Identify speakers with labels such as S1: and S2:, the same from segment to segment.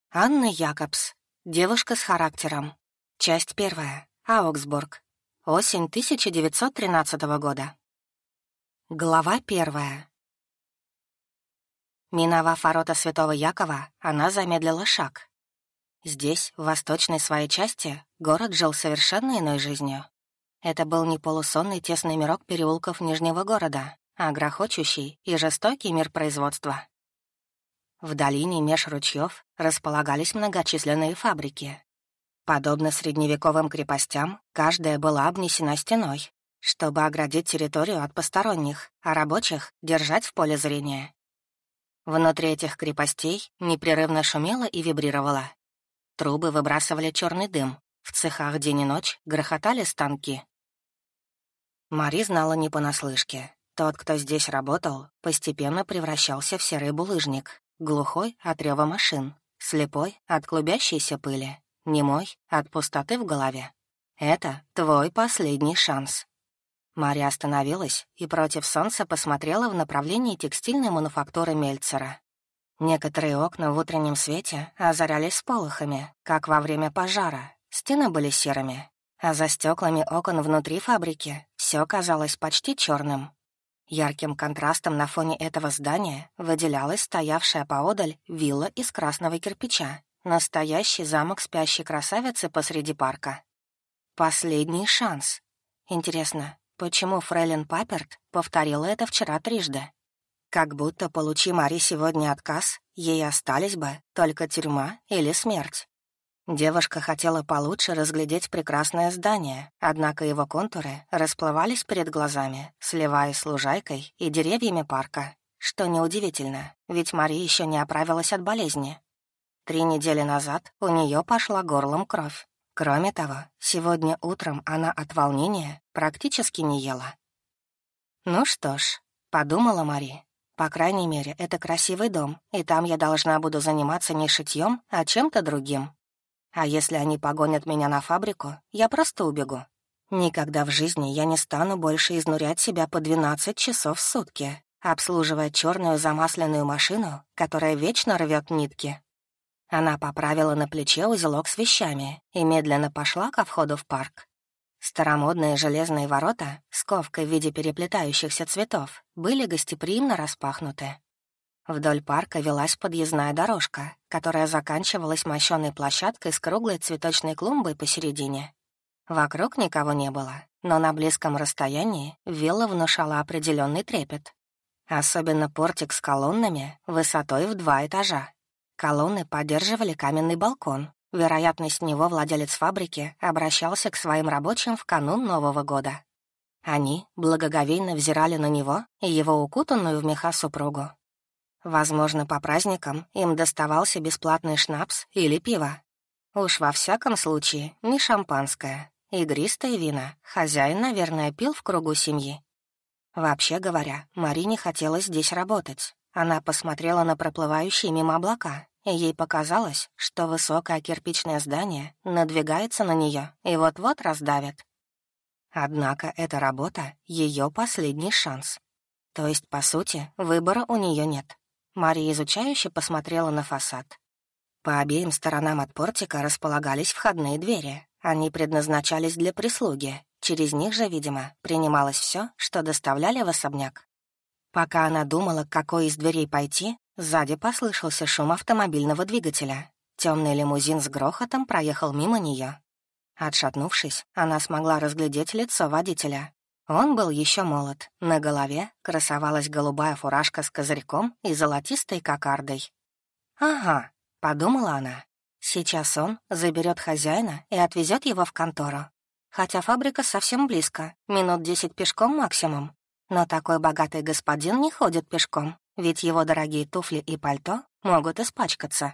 S1: Анна Якобс. Девушка с характером. Часть 1. Аугсбург. Осень 1913 года. Глава 1. Миновав ворота Святого Якова, она замедлила шаг. Здесь, в восточной своей части, город жил совершенно иной жизнью. Это был не полусонный тесный мирок переулков Нижнего города, а грохочущий и жестокий мир производства. В долине меж ручьев располагались многочисленные фабрики. Подобно средневековым крепостям, каждая была обнесена стеной, чтобы оградить территорию от посторонних, а рабочих держать в поле зрения. Внутри этих крепостей непрерывно шумело и вибрировало. Трубы выбрасывали черный дым, в цехах день и ночь грохотали станки. Мари знала не понаслышке. Тот, кто здесь работал, постепенно превращался в серый булыжник, глухой от рёва машин, слепой от клубящейся пыли, немой от пустоты в голове. Это твой последний шанс. Мария остановилась и против солнца посмотрела в направлении текстильной мануфактуры Мельцера. Некоторые окна в утреннем свете озарялись сполохами, как во время пожара. Стены были серыми, а за стеклами окон внутри фабрики все казалось почти черным. Ярким контрастом на фоне этого здания выделялась стоявшая поодаль вилла из красного кирпича, настоящий замок спящей красавицы посреди парка. Последний шанс. Интересно, почему фрейлин Папперт повторила это вчера трижды? Как будто, получи Мари сегодня отказ, ей остались бы только тюрьма или смерть. Девушка хотела получше разглядеть прекрасное здание, однако его контуры расплывались перед глазами, сливаясь с лужайкой и деревьями парка. Что неудивительно, ведь Мари еще не оправилась от болезни. 3 недели назад у нее пошла горлом кровь. Кроме того, сегодня утром она от волнения практически не ела. «Ну что ж», — подумала Мари, — «по крайней мере, это красивый дом, и там я должна буду заниматься не шитьем, а чем-то другим. А если они погонят меня на фабрику, я просто убегу. Никогда в жизни я не стану больше изнурять себя по 12 часов в сутки, обслуживая черную замасленную машину, которая вечно рвет нитки». Она поправила на плече узелок с вещами и медленно пошла ко входу в парк. Старомодные железные ворота с ковкой в виде переплетающихся цветов были гостеприимно распахнуты. Вдоль парка велась подъездная дорожка, которая заканчивалась мощёной площадкой с круглой цветочной клумбой посередине. Вокруг никого не было, но на близком расстоянии вилла внушала определенный трепет. Особенно портик с колоннами высотой в 2 этажа. Колонны поддерживали каменный балкон. Вероятно, с него владелец фабрики обращался к своим рабочим в канун Нового года. Они благоговейно взирали на него и его укутанную в меха супругу. Возможно, по праздникам им доставался бесплатный шнапс или пиво. Уж во всяком случае, не шампанское. Игристое вино хозяин, наверное, пил в кругу семьи. Вообще говоря, Мари не хотела здесь работать. Она посмотрела на проплывающие мимо облака, и ей показалось, что высокое кирпичное здание надвигается на нее и вот-вот раздавит. Однако эта работа — ее последний шанс. То есть, по сути, выбора у нее нет. Мария изучающе посмотрела на фасад. По обеим сторонам от портика располагались входные двери. Они предназначались для прислуги. Через них же, видимо, принималось все, что доставляли в особняк. Пока она думала, к какой из дверей пойти, сзади послышался шум автомобильного двигателя. Темный лимузин с грохотом проехал мимо нее. Отшатнувшись, она смогла разглядеть лицо водителя. Он был еще молод. На голове красовалась голубая фуражка с козырьком и золотистой кокардой. «Ага», — подумала она, — «сейчас он заберет хозяина и отвезет его в контору. Хотя фабрика совсем близко, минут 10 пешком максимум. Но такой богатый господин не ходит пешком, ведь его дорогие туфли и пальто могут испачкаться».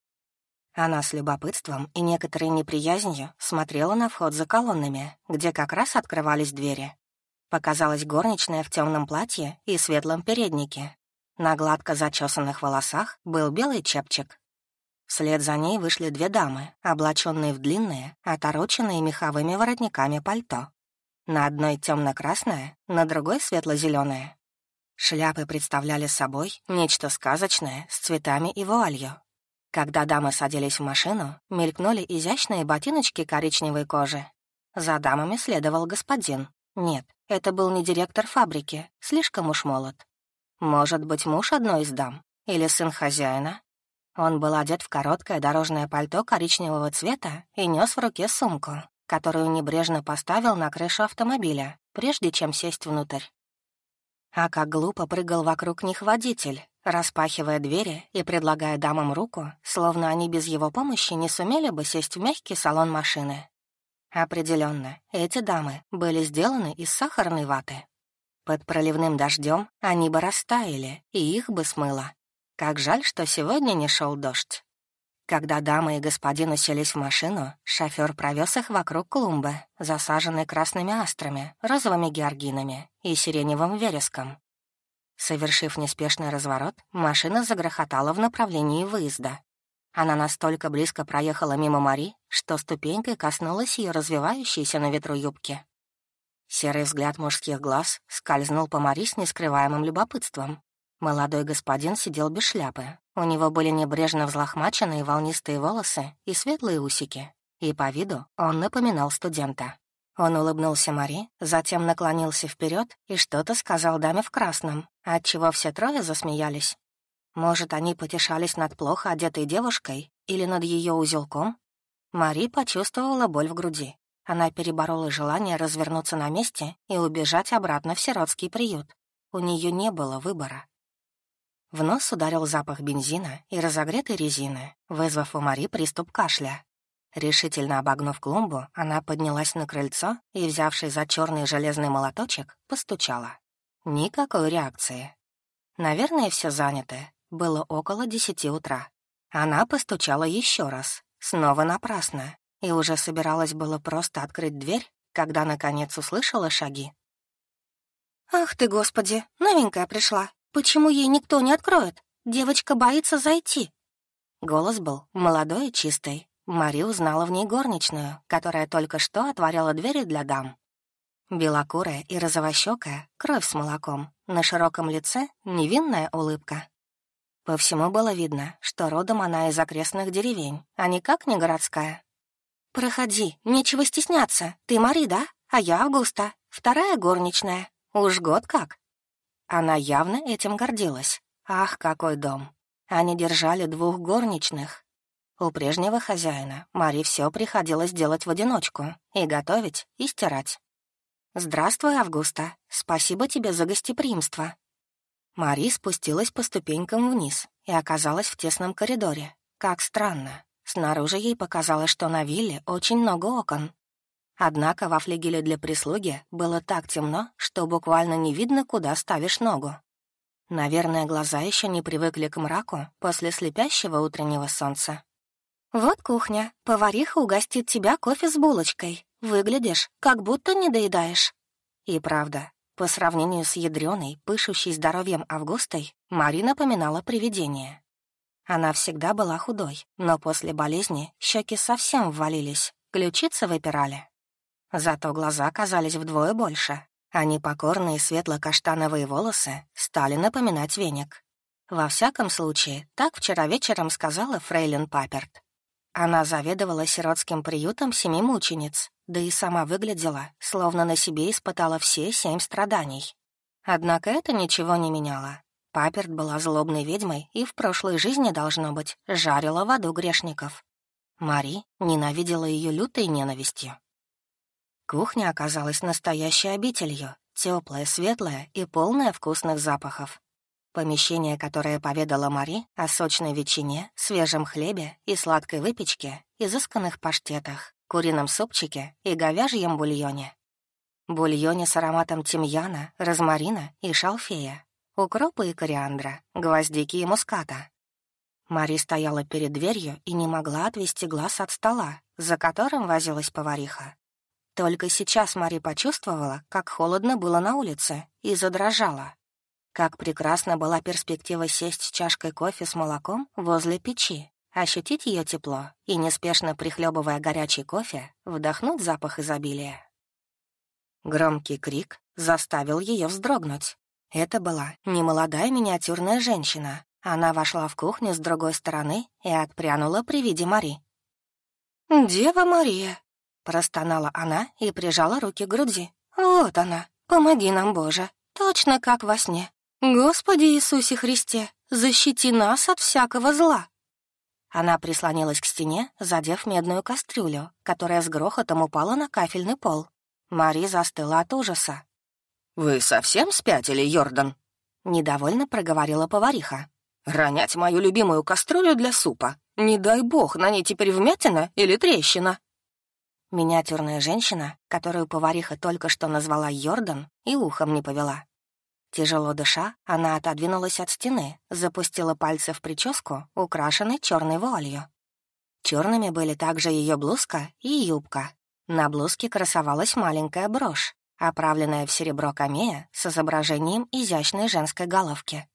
S1: Она с любопытством и некоторой неприязнью смотрела на вход за колоннами, где как раз открывались двери. Показалась горничная в темном платье и светлом переднике. На гладко зачесанных волосах был белый чепчик. Вслед за ней вышли 2 дамы, облаченные в длинные, отороченные меховыми воротниками пальто. На одной темно-красное, на другой светло-зеленое. Шляпы представляли собой нечто сказочное с цветами и вуалью. Когда дамы садились в машину, мелькнули изящные ботиночки коричневой кожи. За дамами следовал господин. Нет, это был не директор фабрики, слишком уж молод. Может быть, муж одной из дам? Или сын хозяина? Он был одет в короткое дорожное пальто коричневого цвета и нес в руке сумку, которую небрежно поставил на крышу автомобиля, прежде чем сесть внутрь. А как глупо прыгал вокруг них водитель, распахивая двери и предлагая дамам руку, словно они без его помощи не сумели бы сесть в мягкий салон машины. Определенно, эти дамы были сделаны из сахарной ваты. Под проливным дождем они бы растаяли, и их бы смыло. Как жаль, что сегодня не шел дождь. Когда дамы и господин уселись в машину, шофёр провез их вокруг клумбы, засаженной красными астрами, розовыми георгинами и сиреневым вереском. Совершив неспешный разворот, машина загрохотала в направлении выезда. Она настолько близко проехала мимо Мари, что ступенькой коснулась ее развивающейся на ветру юбки. Серый взгляд мужских глаз скользнул по Мари с нескрываемым любопытством. Молодой господин сидел без шляпы. У него были небрежно взлохмаченные волнистые волосы и светлые усики. И по виду он напоминал студента. Он улыбнулся Мари, затем наклонился вперед и что-то сказал даме в красном, отчего все трое засмеялись. Может, они потешались над плохо одетой девушкой или над ее узелком? Мари почувствовала боль в груди. Она переборола желание развернуться на месте и убежать обратно в сиротский приют. У нее не было выбора. В нос ударил запах бензина и разогретой резины, вызвав у Мари приступ кашля. Решительно обогнув клумбу, она поднялась на крыльцо и, взявшись за черный железный молоточек, постучала. Никакой реакции. Наверное, все заняты. Было около 10 утра. Она постучала еще раз, снова напрасно, и уже собиралась было просто открыть дверь, когда, наконец, услышала шаги. «Ах ты, Господи, новенькая пришла! Почему ей никто не откроет? Девочка боится зайти!» Голос был молодой и чистый. Мари узнала в ней горничную, которая только что отворяла двери для дам. Белокурая и розовощёкая, кровь с молоком, на широком лице невинная улыбка. По всему было видно, что родом она из окрестных деревень, а никак не городская. «Проходи, нечего стесняться. Ты Мари, да? А я Августа, вторая горничная. Уж год как». Она явно этим гордилась. Ах, какой дом! Они держали 2 горничных. У прежнего хозяина Мари все приходилось делать в одиночку, и готовить, и стирать. «Здравствуй, Августа. Спасибо тебе за гостеприимство». Мари спустилась по ступенькам вниз и оказалась в тесном коридоре. Как странно. Снаружи ей показалось, что на вилле очень много окон. Однако во флигеле для прислуги было так темно, что буквально не видно, куда ставишь ногу. Наверное, глаза еще не привыкли к мраку после слепящего утреннего солнца. «Вот кухня. Повариха угостит тебя кофе с булочкой. Выглядишь, как будто не доедаешь». И правда, по сравнению с ядрёной, пышущей здоровьем Августой, Мари напоминала привидение. Она всегда была худой, но после болезни щеки совсем ввалились, ключицы выпирали. Зато глаза казались вдвое больше, а непокорные светло-каштановые волосы стали напоминать веник. Во всяком случае, так вчера вечером сказала фрейлин Паперт. Она заведовала сиротским приютом 7 мучениц, да и сама выглядела, словно на себе испытала все 7 страданий. Однако это ничего не меняло. Паперт была злобной ведьмой и в прошлой жизни, должно быть, жарила в аду грешников. Мари ненавидела ее лютой ненавистью. Кухня оказалась настоящей обителью, теплая, светлая и полная вкусных запахов. Помещение, которое поведала Мари о сочной ветчине, свежем хлебе и сладкой выпечке, изысканных паштетах, курином супчике и говяжьем бульоне. Бульоне с ароматом тимьяна, розмарина и шалфея, укропа и кориандра, гвоздики и муската. Мари стояла перед дверью и не могла отвести глаз от стола, за которым возилась повариха. Только сейчас Мари почувствовала, как холодно было на улице, и задрожала. Как прекрасна была перспектива сесть с чашкой кофе с молоком возле печи, ощутить ее тепло и, неспешно прихлебывая горячий кофе, вдохнуть запах изобилия. Громкий крик заставил ее вздрогнуть. Это была немолодая миниатюрная женщина, Она вошла в кухню с другой стороны и отпрянула при виде Мари. «Дева Мария!» — простонала она и прижала руки к груди. «Вот она! Помоги нам, Боже! Точно как во сне! Господи Иисусе Христе, защити нас от всякого зла!» Она прислонилась к стене, задев медную кастрюлю, которая с грохотом упала на кафельный пол. Мари застыла от ужаса. «Вы совсем спятили, Йордан?» — недовольно проговорила повариха. «Ронять мою любимую кастрюлю для супа. Не дай бог, на ней теперь вмятина или трещина». Миниатюрная женщина, которую повариха только что назвала Йордан, и ухом не повела. Тяжело дыша, она отодвинулась от стены, запустила пальцы в прическу, украшенной черной вуалью. Черными были также ее блузка и юбка. На блузке красовалась маленькая брошь, оправленная в серебро камея с изображением изящной женской головки.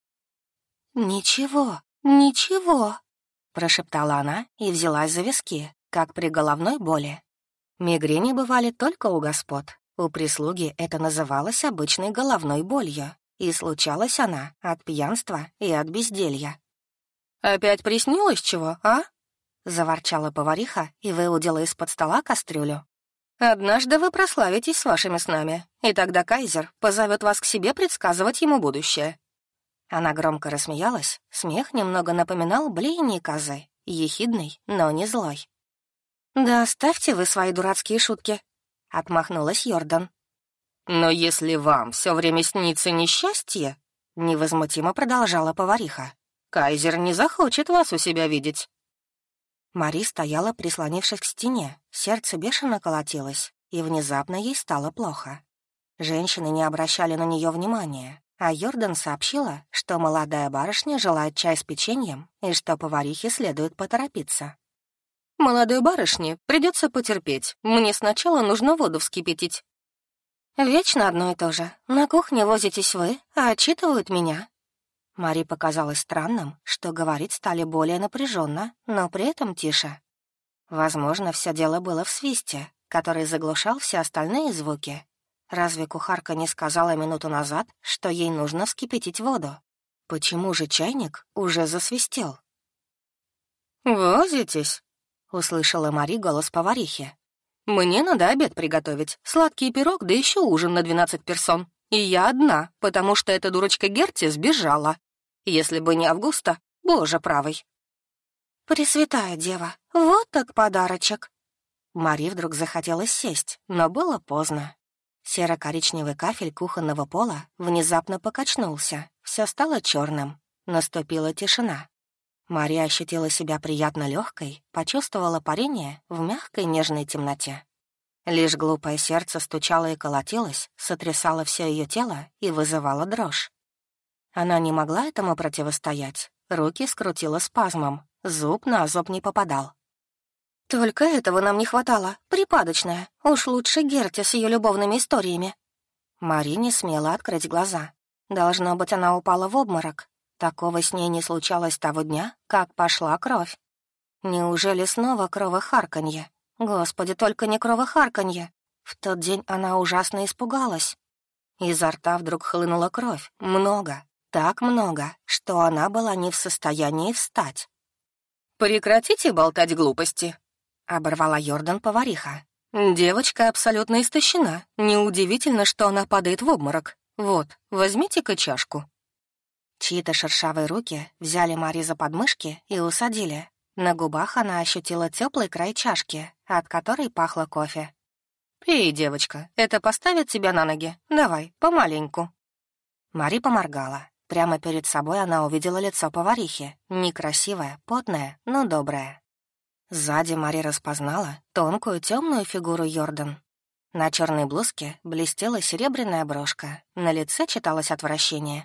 S1: «Ничего, ничего», — прошептала она и взялась за виски, как при головной боли. Мигрени бывали только у господ. У прислуги это называлось обычной головной болью, и случалась она от пьянства и от безделья. «Опять приснилось чего, а?» — заворчала повариха и выудила из-под стола кастрюлю. «Однажды вы прославитесь с вашими снами, и тогда кайзер позовет вас к себе предсказывать ему будущее». Она громко рассмеялась, смех немного напоминал блеяние козы, ехидный, но не злой. «Да оставьте вы свои дурацкие шутки», — отмахнулась Йордан. «Но если вам все время снится несчастье», — невозмутимо продолжала повариха, «кайзер не захочет вас у себя видеть». Мари стояла, прислонившись к стене, сердце бешено колотилось, и внезапно ей стало плохо. Женщины не обращали на нее внимания, а Йордан сообщила, что молодая барышня желает чай с печеньем и что поварихе следует поторопиться. «Молодой барышне придется потерпеть, мне сначала нужно воду вскипятить». «Вечно одно и то же. На кухне возитесь вы, а отчитывают меня». Мари показалось странным, что говорить стали более напряженно, но при этом тише. Возможно, все дело было в свисте, который заглушал все остальные звуки. Разве кухарка не сказала минуту назад, что ей нужно вскипятить воду? Почему же чайник уже засвистел? «Возитесь?» — услышала Мари голос поварихи. «Мне надо обед приготовить, сладкий пирог, да еще ужин на 12 персон. И я одна, потому что эта дурочка Герти сбежала. Если бы не Августа, боже правый». «Пресвятая дева, вот так подарочек!» Мари вдруг захотелось сесть, но было поздно. Серо-коричневый кафель кухонного пола внезапно покачнулся, все стало черным. Наступила тишина. Мари ощутила себя приятно легкой, почувствовала парение в мягкой нежной темноте. Лишь глупое сердце стучало и колотилось, сотрясало все ее тело и вызывало дрожь. Она не могла этому противостоять, руки скрутила спазмом, зуб на зуб не попадал. «Только этого нам не хватало, припадочная. Уж лучше Герти с ее любовными историями». Мари не смела открыть глаза. Должно быть, она упала в обморок. Такого с ней не случалось того дня, как пошла кровь. Неужели снова кровохарканье? Господи, только не кровохарканье. В тот день она ужасно испугалась. Изо рта вдруг хлынула кровь. Много, так много, что она была не в состоянии встать. «Прекратите болтать глупости», — оборвала Йордан повариха. «Девочка абсолютно истощена. Неудивительно, что она падает в обморок. Вот, возьмите-ка чашку». Чьи-то шершавые руки взяли Мари за подмышки и усадили. На губах она ощутила теплый край чашки, от которой пахло кофе. «Пей, девочка, это поставит тебя на ноги. Давай, помаленьку». Мари поморгала. Прямо перед собой она увидела лицо поварихи. Некрасивое, потное, но доброе. Сзади Мари распознала тонкую темную фигуру Йордан. На черной блузке блестела серебряная брошка. На лице читалось отвращение.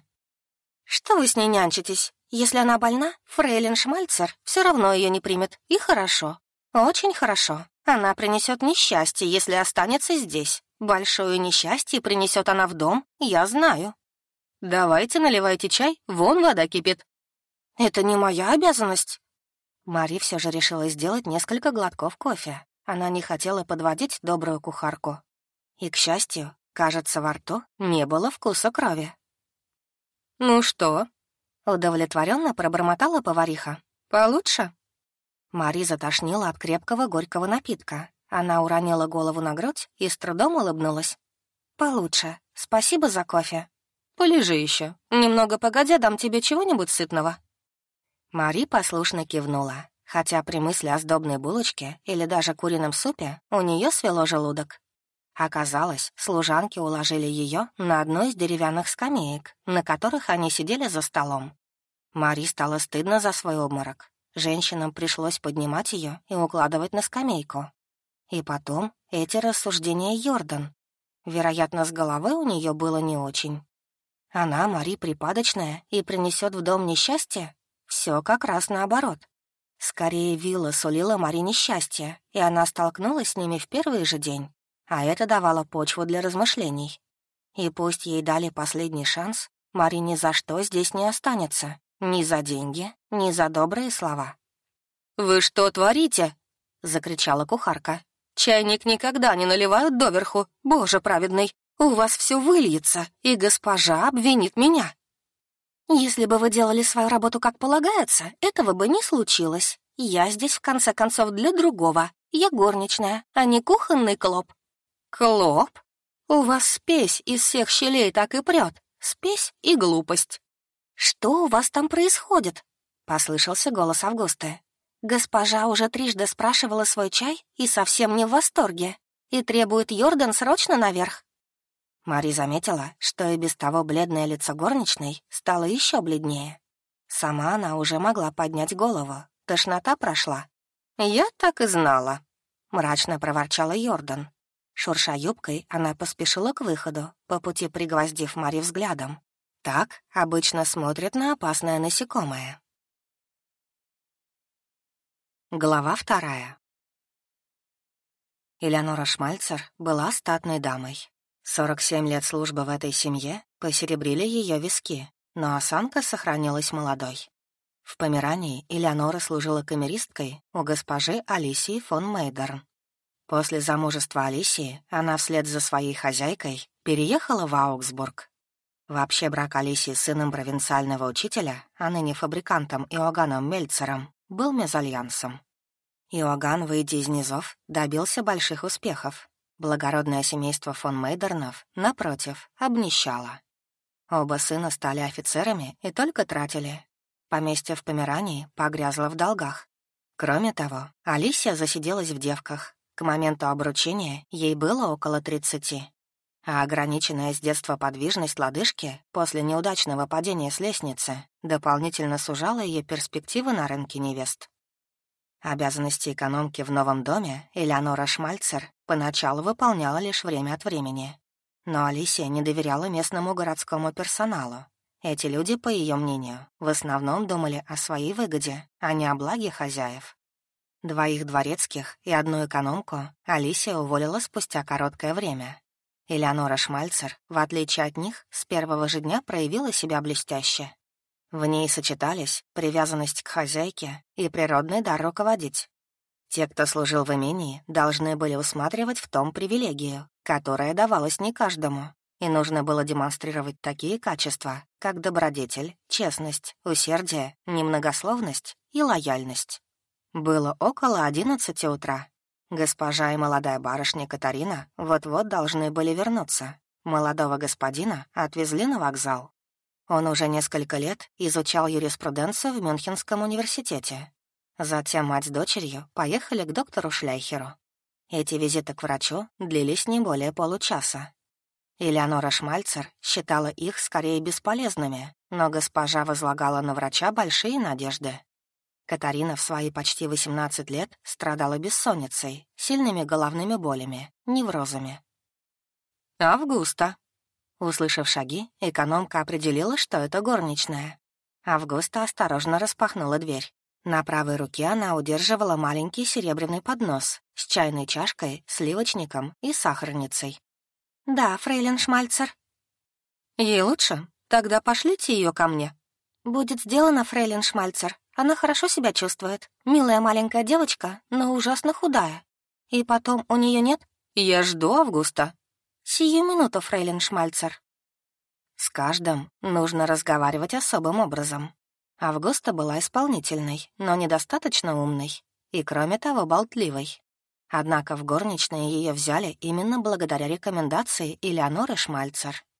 S1: «Что вы с ней нянчитесь? Если она больна, фрейлин Шмальцер все равно ее не примет. И хорошо. Очень хорошо. Она принесет несчастье, если останется здесь. Большое несчастье принесет она в дом, я знаю. Давайте наливайте чай, вон вода кипит». «Это не моя обязанность». Мари все же решила сделать несколько глотков кофе. Она не хотела подводить добрую кухарку. И, к счастью, кажется, во рту не было вкуса крови. «Ну что?» Удовлетворенно пробормотала повариха. «Получше?» Мари затошнила от крепкого горького напитка. Она уронила голову на грудь и с трудом улыбнулась. «Получше. Спасибо за кофе. Полежи еще. Немного погодя, дам тебе чего-нибудь сытного». Мари послушно кивнула, хотя при мысли о сдобной булочке или даже курином супе у нее свело желудок. Оказалось, служанки уложили ее на одну из деревянных скамеек, на которых они сидели за столом. Мари стало стыдно за свой обморок. Женщинам пришлось поднимать ее и укладывать на скамейку. И потом эти рассуждения Йордан. Вероятно, с головы у нее было не очень. Она, Мари, припадочная и принесет в дом несчастье? Все как раз наоборот. Скорее, вилла сулила Мари несчастье, и она столкнулась с ними в первый же день, а это давало почву для размышлений. И пусть ей дали последний шанс, Мари ни за что здесь не останется. Ни за деньги, ни за добрые слова. «Вы что творите?» — закричала кухарка. «Чайник никогда не наливают доверху, Боже праведный! У вас все выльется, и госпожа обвинит меня». «Если бы вы делали свою работу как полагается, этого бы не случилось. Я здесь, в конце концов, для другого. Я горничная, а не кухонный клоп». «Клоп? У вас спесь из всех щелей так и прет. Спесь и глупость». «Что у вас там происходит?» — послышался голос Августы. «Госпожа уже трижды спрашивала свой чай и совсем не в восторге, и требует Йордан срочно наверх». Мари заметила, что и без того бледное лицо горничной стало еще бледнее. Сама она уже могла поднять голову, тошнота прошла. «Я так и знала», — мрачно проворчала Йордан. Шурша юбкой, она поспешила к выходу, по пути пригвоздив Мари взглядом. Так обычно смотрят на опасное насекомое. Глава 2. Элеонора Шмальцер была статной дамой. 47 лет службы в этой семье посеребрили ее виски, но осанка сохранилась молодой. В Померании Элеонора служила камеристкой у госпожи Алисии фон Мейдерн. После замужества Алисии она вслед за своей хозяйкой переехала в Аугсбург. Вообще брак Алисии с сыном провинциального учителя, а ныне фабрикантом Иоганном Мельцером, был мезальянсом. Иоганн, выйдя из низов, добился больших успехов. Благородное семейство фон Мейдернов, напротив, обнищало. Оба сына стали офицерами и только тратили. Поместье в Померании погрязло в долгах. Кроме того, Алисия засиделась в девках. К моменту обручения ей было около 30. А ограниченная с детства подвижность лодыжки после неудачного падения с лестницы дополнительно сужала ее перспективы на рынке невест. Обязанности экономки в новом доме Элеонора Шмальцер поначалу выполняла лишь время от времени. Но Алисия не доверяла местному городскому персоналу. Эти люди, по ее мнению, в основном думали о своей выгоде, а не о благе хозяев. 2 дворецких и 1 экономку Алисия уволила спустя короткое время. Элеонора Шмальцер, в отличие от них, с первого же дня проявила себя блестяще. В ней сочетались привязанность к хозяйке и природный дар руководить. Те, кто служил в имении, должны были усматривать в том привилегию, которая давалась не каждому, и нужно было демонстрировать такие качества, как добродетель, честность, усердие, немногословность и лояльность. Было около 11 утра. Госпожа и молодая барышня Катарина вот-вот должны были вернуться. Молодого господина отвезли на вокзал. Он уже несколько лет изучал юриспруденцию в Мюнхенском университете. Затем мать с дочерью поехали к доктору Шляйхеру. Эти визиты к врачу длились не более получаса. Элеонора Шмальцер считала их скорее бесполезными, но госпожа возлагала на врача большие надежды. Катарина в свои почти 18 лет страдала бессонницей, сильными головными болями, неврозами. «Августа!» Услышав шаги, экономка определила, что это горничная. Августа осторожно распахнула дверь. На правой руке она удерживала маленький серебряный поднос с чайной чашкой, сливочником и сахарницей. «Да, фрейлин Шмальцер». «Ей лучше? Тогда пошлите ее ко мне». «Будет сделано, фрейлин Шмальцер. Она хорошо себя чувствует. Милая маленькая девочка, но ужасно худая. И потом у нее нет...» «Я жду Августа». «Сию минуту, фрейлин Шмальцер». С каждым нужно разговаривать особым образом. Августа была исполнительной, но недостаточно умной и, кроме того, болтливой. Однако в горничные ее взяли именно благодаря рекомендации Элеоноры Шмальцер,